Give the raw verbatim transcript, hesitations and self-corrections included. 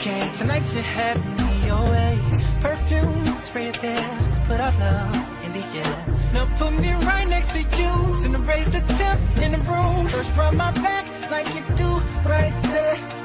Okay, tonight you have me your way. Perfume, spray it there, put our love in the air. Now put me right next to you, finna raise the temp in the room. First rub my back like you do right there.